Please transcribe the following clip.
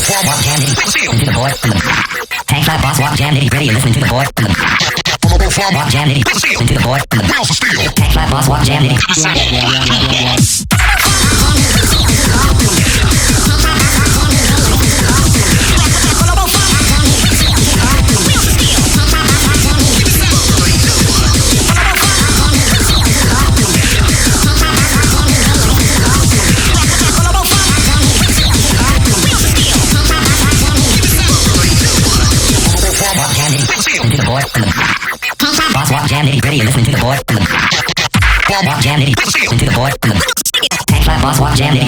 Walk jam nitty into the board. Tank flat boss walk jam nitty gritty. You're listening to the board. Walk jam nitty into the board. Tank flat boss walk jam nitty. Into the board. Boss walk jam nitty gritty. You're listening to the board. Walk jam nitty into the board. Tank flat boss walk jam nitty.